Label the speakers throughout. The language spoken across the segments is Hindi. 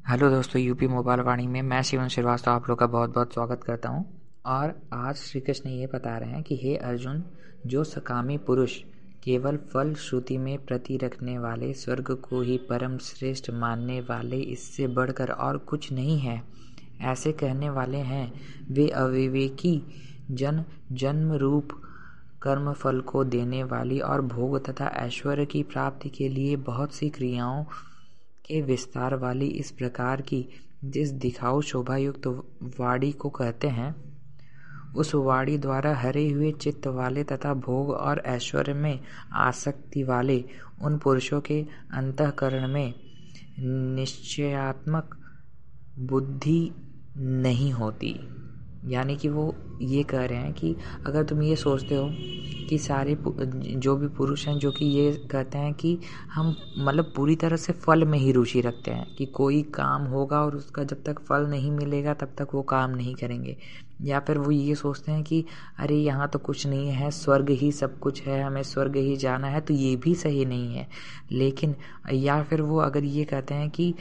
Speaker 1: हेलो दोस्तों, यूपी मोबाइल वाणी में मैं शिवन श्रीवास्तव आप लोग का बहुत बहुत स्वागत करता हूँ। और आज श्री कृष्ण ये बता रहे हैं कि हे अर्जुन, जो सकामी पुरुष केवल फल श्रुति में प्रति रखने वाले, स्वर्ग को ही परम श्रेष्ठ मानने वाले, इससे बढ़कर और कुछ नहीं है, ऐसे कहने वाले हैं, वे अविवेकी जन जन्म रूप कर्म फल को देने वाली और भोग तथा ऐश्वर्य की प्राप्ति के लिए बहुत सी क्रियाओं के विस्तार वाली इस प्रकार की जिस दिखाऊ शोभायुक्त वाणी को कहते हैं, उस वाणी द्वारा हरे हुए चित्त वाले तथा भोग और ऐश्वर्य में आसक्ति वाले उन पुरुषों के अंतःकरण में निश्चयात्मक बुद्धि नहीं होती। यानी कि वो ये कह रहे हैं कि अगर तुम ये सोचते हो कि सारे जो भी पुरुष हैं जो कि ये कहते हैं कि हम मतलब पूरी तरह से फल में ही रुचि रखते हैं कि कोई काम होगा और उसका जब तक फल नहीं मिलेगा तब तक वो काम नहीं करेंगे, या फिर वो ये सोचते हैं कि अरे यहाँ तो कुछ नहीं है, स्वर्ग ही सब कुछ है, हमें स्वर्ग ही जाना है, तो ये भी सही नहीं है। लेकिन या फिर वो अगर ये कहते हैं कि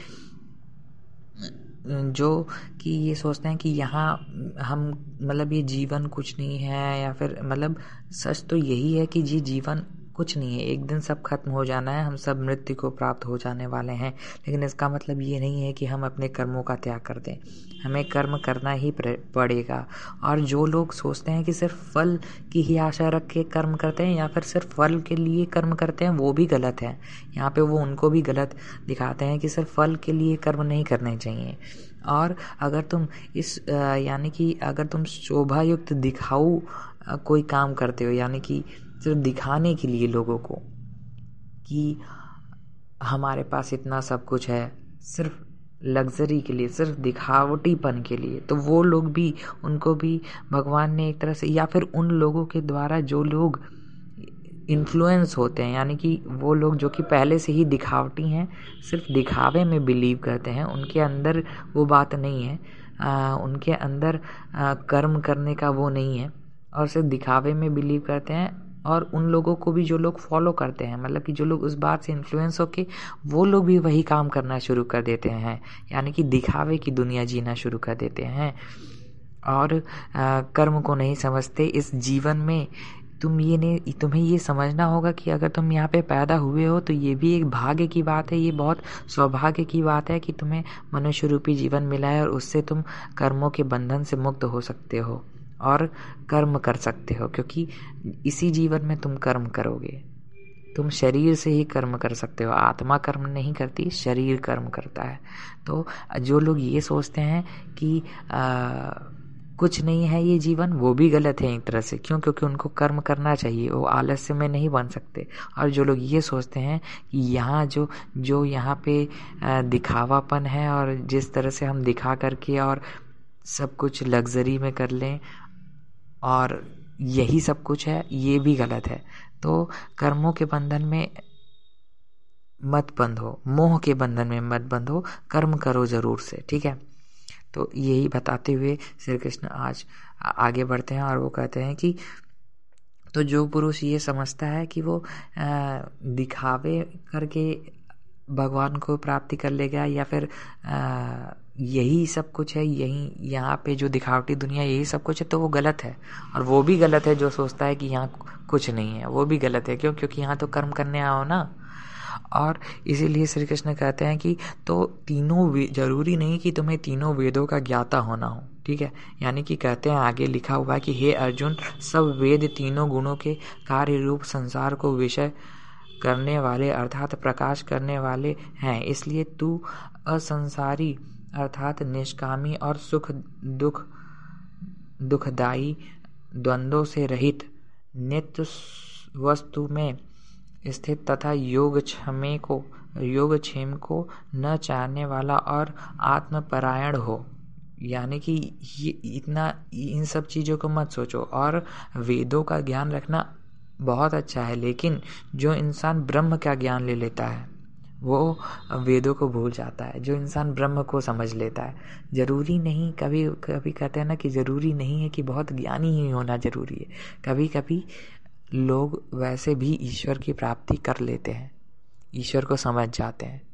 Speaker 1: जो कि ये सोचते हैं कि यहाँ हम मतलब ये जीवन कुछ नहीं है, या फिर मतलब सच तो यही है कि ये जीवन कुछ नहीं है, एक दिन सब खत्म हो जाना है, हम सब मृत्यु को प्राप्त हो जाने वाले हैं। लेकिन इसका मतलब ये नहीं है कि हम अपने कर्मों का त्याग कर दें, हमें कर्म करना ही पड़ेगा। और जो लोग सोचते हैं कि सिर्फ फल की ही आशा रख के कर्म करते हैं या फिर सिर्फ फल के लिए कर्म करते हैं, वो भी गलत है। यहाँ पे वो उनको भी गलत दिखाते हैं कि सिर्फ फल के लिए कर्म नहीं करने चाहिए। और अगर तुम यानी कि अगर तुम शोभायुक्त दिखाऊ कोई काम करते हो, यानी कि सिर्फ दिखाने के लिए लोगों को कि हमारे पास इतना सब कुछ है, सिर्फ लग्जरी के लिए, सिर्फ दिखावटीपन के लिए, तो वो लोग भी, उनको भी भगवान ने एक तरह से, या फिर उन लोगों के द्वारा जो लोग इन्फ्लुएंस होते हैं, यानी कि वो लोग जो कि पहले से ही दिखावटी हैं, सिर्फ दिखावे में बिलीव करते हैं, उनके अंदर वो बात नहीं है, उनके अंदर कर्म करने का वो नहीं है और सिर्फ दिखावे में बिलीव करते हैं। और उन लोगों को भी जो लोग फॉलो करते हैं, मतलब कि जो लोग उस बात से इन्फ्लुएंस होके वो लोग भी वही काम करना शुरू कर देते हैं, यानी कि दिखावे की दुनिया जीना शुरू कर देते हैं और कर्म को नहीं समझते। इस जीवन में तुम्हें ये समझना होगा कि अगर तुम यहाँ पे पैदा हुए हो तो ये भी एक भाग्य की बात है, ये बहुत सौभाग्य की बात है कि तुम्हें मनुष्य रूपी जीवन मिला है और उससे तुम कर्मों के बंधन से मुक्त हो सकते हो और कर्म कर सकते हो, क्योंकि इसी जीवन में तुम कर्म करोगे। तुम शरीर से ही कर्म कर सकते हो, आत्मा कर्म नहीं करती, शरीर कर्म करता है। तो जो लोग ये सोचते हैं कि कुछ नहीं है ये जीवन, वो भी गलत है एक तरह से। क्यों? क्योंकि उनको कर्म करना चाहिए, वो आलस्य में नहीं बन सकते। और जो लोग ये सोचते हैं कि यहाँ जो यहाँ पे दिखावापन है और जिस तरह से हम दिखा करके और सब कुछ लग्जरी में कर लें और यही सब कुछ है, ये भी गलत है। तो कर्मों के बंधन में मत बंधो, मोह के बंधन में मत बंधो, कर्म करो जरूर से, ठीक है। तो यही बताते हुए श्री कृष्ण आज आगे बढ़ते हैं और वो कहते हैं कि तो जो पुरुष ये समझता है कि वो दिखावे करके भगवान को प्राप्ति कर लेगा, या फिर यही सब कुछ है, यही यहाँ पे जो दिखावटी दुनिया यही सब कुछ है, तो वो गलत है। और वो भी गलत है जो सोचता है कि यहाँ कुछ नहीं है, वो भी गलत है। क्यों? क्योंकि यहाँ तो कर्म करने आओ ना। और इसीलिए श्री कृष्ण कहते हैं कि तो तीनों जरूरी नहीं कि तुम्हें तीनों वेदों का ज्ञाता होना हो, ठीक है। यानी कि कहते हैं, आगे लिखा हुआ है कि हे अर्जुन, सब वेद तीनों गुणों के कार्य रूप संसार को विषय करने वाले अर्थात प्रकाश करने वाले हैं, इसलिए तू असंसारी अर्थात निष्कामी और सुख दुखदायी द्वंद्वों से रहित नित्य वस्तु में स्थित तथा योगक्षेम को न चाहने वाला और आत्मपरायण हो। यानी कि ये इतना इन सब चीज़ों को मत सोचो। और वेदों का ज्ञान रखना बहुत अच्छा है, लेकिन जो इंसान ब्रह्म का ज्ञान ले लेता है वो वेदों को भूल जाता है। जो इंसान ब्रह्म को समझ लेता है, जरूरी नहीं, कभी कभी कहते हैं ना कि जरूरी नहीं है कि बहुत ज्ञानी ही होना जरूरी है। कभी कभी लोग वैसे भी ईश्वर की प्राप्ति कर लेते हैं, ईश्वर को समझ जाते हैं।